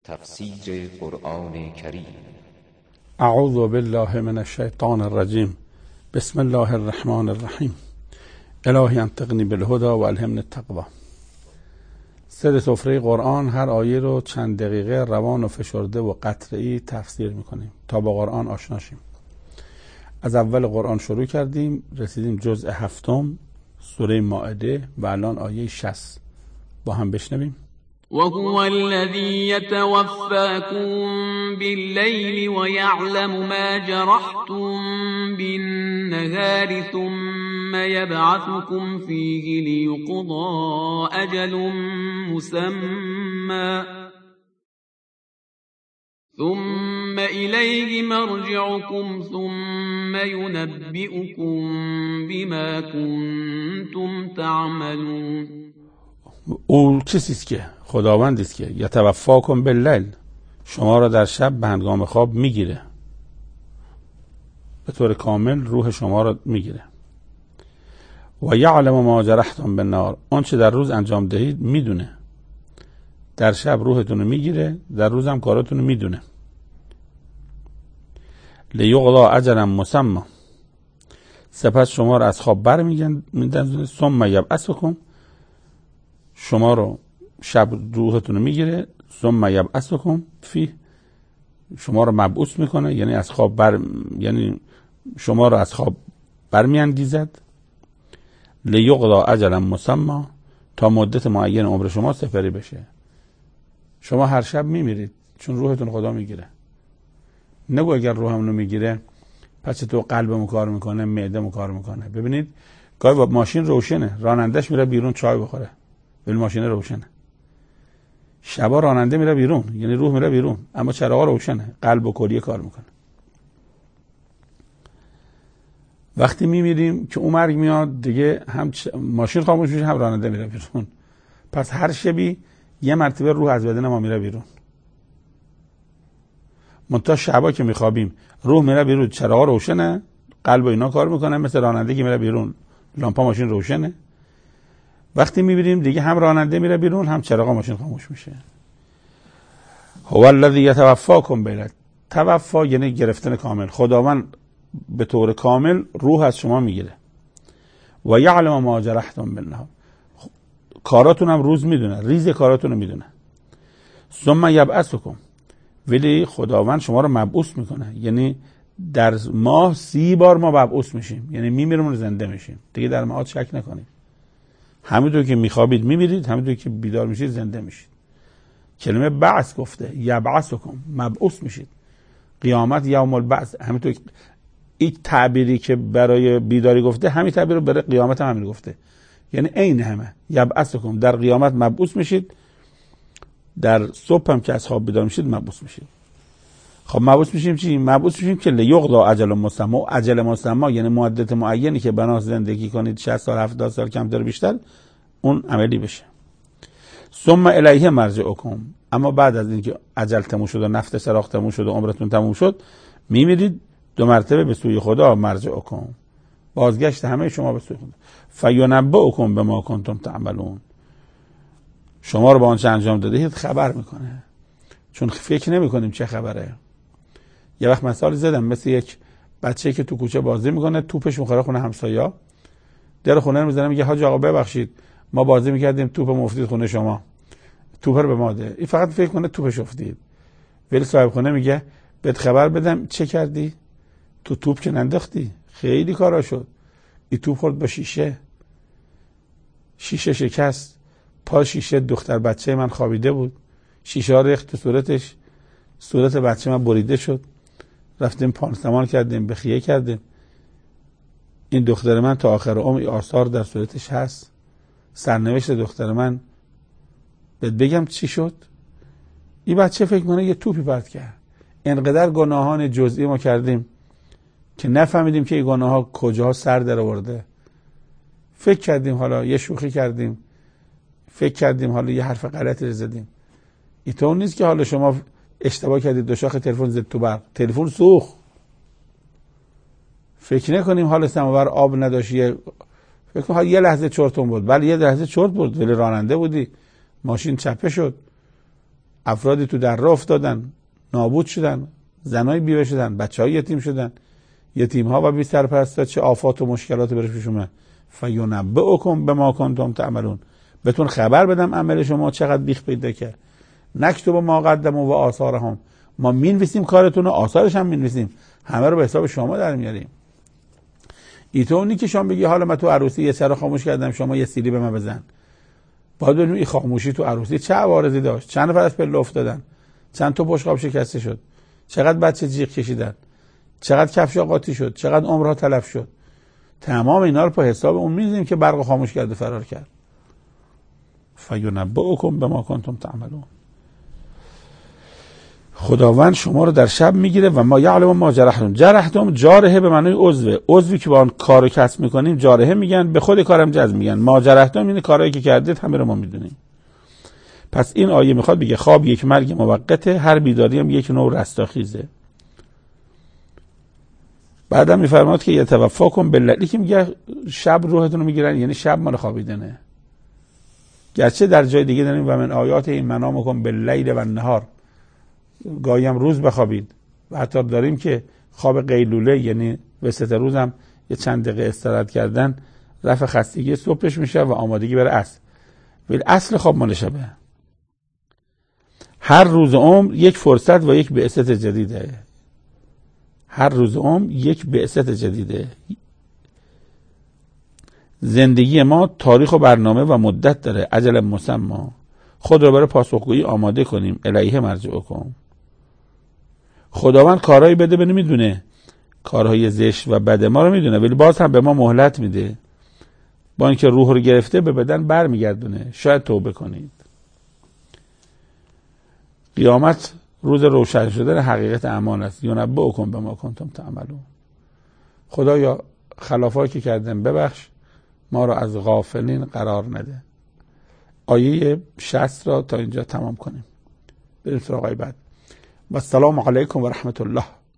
تفسیر قرآن کریم. اعوذ بالله من الشیطان الرجیم. بسم الله الرحمن الرحیم. الهی انطقنی بالهدی و الهمنی التقوی. سر سفره قرآن هر آیه رو چند دقیقه روان و فشرده و قطعی تفسیر میکنیم تا با قرآن آشنا شیم. از اول قرآن شروع کردیم، رسیدیم جزء 7 سوره مائده و الان آیه 60. با هم بشنویم. وهو الذي يتوفاكم بالليل ويعلم ما جرحتم بالنهار ثم يبعثكم فيه ليقضى أجل مسمى ثم إليه مرجعكم ثم ينبئكم بما كنتم تعملون. او کسی است که خداوندی است که یتوفاکم باللیل، شما را در شب به هنگام خواب میگیره، به طور کامل روح شما را میگیره. و یعلم ما جرحتم بالنهار، آنچه در روز انجام دهید میدونه. در شب روحتون رو میگیره، در روز هم کاراتون رو میدونه. لیقضا اجلا مسمى، سپس شما را از خواب برمیگردونه. ثم یبعثکم، شما رو شب روحتون رو میگیره. ثم یبعثکم فیه، شما رو مبعوث میکنه، یعنی از خواب یعنی شما رو از خواب برمیانگیزد. لیقضا اجلا مسمى، تا مدت معین عمر شما سپری بشه. شما هر شب میمیرید چون روحتون خدا میگیره. نگو اگر روحمون رو میگیره پس تو قلبمون کار میکنه، معده‌مون کار میکنه. ببینید گاهی با ماشین روشنه، رانندش میره بیرون چای بخوره ولی ماشین روشنه. شبا راننده میره بیرون یعنی روح میره بیرون، اما چراغ روشنه، قلب و کلیه کار میکنه. وقتی میمیریم که اون مرگ میاد دیگه، هم ماشین خاموش میشه هم راننده میره بیرون. پس هر شبی یه مرتبه روح از بدن ما میره بیرون. منتها شبا که میخوابیم روح میره بیرون، چراغ روشنه، قلب و اینا کار میکنه، مثل راننده که میره بیرون لامپا ماشین روشنه. وقتی میبینیم دیگه هم راننده میره بیرون هم چراغ ماشین خاموش میشه. هو الذی یتوفاکم باللیل، توفا یعنی گرفتن کامل. خداوند به طور کامل روح از شما میگیره. و یعلم ما جرحتم بالنهار، کاراتون هم روز میدونه، ریز کاراتون رو میدونه. ثم یبعثکم، ولی خداوند شما رو مبعوث میکنه، یعنی در ماه 30 بار ما مبعوث میشیم، یعنی میمیریم و زنده میشیم. دیگه در معاد شک نکنید. همینطور که میخوابید میمیرید، همینطور که بیدار میشید زنده میشید. کلمه بعث گفته، یبعثکم، مبعوث میشید. قیامت یوم البعث، همینطور این تعبیری که برای بیداری گفته همین تعبیر رو برای قیامت هم همین گفته، یعنی عین همه. یبعثکم، در قیامت مبعوث میشید، در صبح هم که از خواب بیدار میشید مبعوث میشید. خب مبعوث میشیم چی؟ مبعوث میشیم که لیقضا اجل مسمى، اجل مسمى یعنی مدت معینی که بنا زندگی کنید، 60 سال 70 سال کمتر بیشتر، اون عملی بشه. ثم الیه مرجعکم، اما بعد از اینکه اجل تموم شد و نفس سراغ تموم شد و عمرتون تموم شد، میمیرید 2 مرتبه به سوی خدا. مرجعکم، بازگشت همه شما به سوی خدا. فینبئکم بما کنتم تعملون، شما رو با آنچه انجام دادید خبر میکنه، چون فکر نمیکنیم چه خبره. یه وقت مثال زدم، مثل یک بچه که تو کوچه بازی میکنه، توپش میخوره خونه همسایا، در خونه رو میزنه، میگه حاج آقا ببخشید ما بازی میکردیم توپم افتید خونه شما، توپ رو به ما ده. این فقط فکر کنه توپش افتید، ولی صاحب خونه میگه بهت خبر بدم چه کردی؟ تو توپ که ننداختی، خیلی کارا شد. این توپ خورد به شیشه شکست، پا شیشه دختر بچه من خوابیده بود، شیشه ها ریخت تو صورتش، صورت بچه من بریده شد. رفتیم پانسمان کردیم، بخیه کردیم. این دختر من تا آخر عمر آثار در صورتش هست. سرنوشت دختر من بهت بگم چی شد؟ این بچه فکر کنه یه توپی پرت کرد. انقدر گناهان جزئی ما کردیم که نفهمیدیم که این گناه ها کجاها سر در آورده. فکر کردیم حالا یه شوخی کردیم، فکر کردیم حالا یه حرف غلطی رو زدیم. اینطور نیست که حالا شما اشتباه کردید 2 شاخ تلفن زد تو برق، تلفن سوخت. فکر نکنیم حالا سماور آب نداشت، فکر کن یه لحظه چرتون بود، ولی یه لحظه چرت بود ولی راننده بودی، ماشین چپه شد. افرادی تو در راه افتادن، نابود شدن، زنای بیوه شدن، بچهای یتیم شدن، یتیم‌ها و بی سرپرستا چه آفات و مشکلات برش پیش اومد. فینبئکم بما کنتم تعملون، بهتون خبر بدم عمل شما چقدر بیخ پیدا کرد. نکتب ما قدموا و آثارهم، ما مینویسیم کارتون و آثارش هم مینویسیم، همه رو به حساب شما در میاریم. ایتونی که شما بگی حالا من تو عروسی یه چرا خاموش کردم، شما یه سیلی به من بزن. باید بدونی این خاموشی تو عروسی چه عوارضی داشت، چند نفر از پله افتادن، چند تا بشقاب شکسته شد، چقدر بچه جیغ کشیدن، چقدر کفشا قاطی شد، چقدر عمرها تلف شد. تمام اینا رو په حساب اون می‌ذاریم که برق خاموش کرده فرار کرد. فینبئکم بما کنتم تعملون. خداوند شما رو در شب میگیره و ما یعلم ما جرحتم. جرحتم جارحه به معنای عضوی که با آن کارو کسب میکنیم جارحه میگن، به خود کارم جزم میگن. ما جرحتم یعنی کارهایی که کردید همه رو ما میدونیم. پس این آیه میخواد بگه خواب یک مرگ موقته، هر بیداری هم یک نوع رستاخیزه. بعدم میفرماد که یتوفاکم باللیل، که میگه شب روحتون رو میگیرن، یعنی شب مال خوابیدنه. گرچه در جای دیگه داریم و من آیات این منامکم باللیل و النهار، گاهی هم روز بخوابید، و حتی داریم که خواب قیلوله، یعنی وسط روز هم یه چند دقیقه استراحت کردن رفع خستگی صبحش میشه و آمادگی برای عصر. ولی اصل خواب مال شبه. هر روز عمر یک فرصت و یک بعثت جدیده. هر روز عمر یک بعثت جدیده. زندگی ما تاریخ و برنامه و مدت داره، اجل مسمى. خود رو برای پاسخگویی آماده کنیم. الیه مرجعکم. خداوند کارهایی بده به نمیدونه، کارهای زشت و بد ما رو میدونه، ولی باز هم به ما مهلت میده. با اینکه روح رو گرفته به بدن برمیگردونه، شاید توبه کنید. قیامت روز روشن شدن حقیقت اعمال است. ینبئکم بما کنتم تعملون. خدایا خلافایی که کردم ببخش، ما رو از غافلین قرار نده. آیه 60 را تا اینجا تمام کنیم، بریم سراغ آیه بعد. و السلام علیکم و رحمت الله.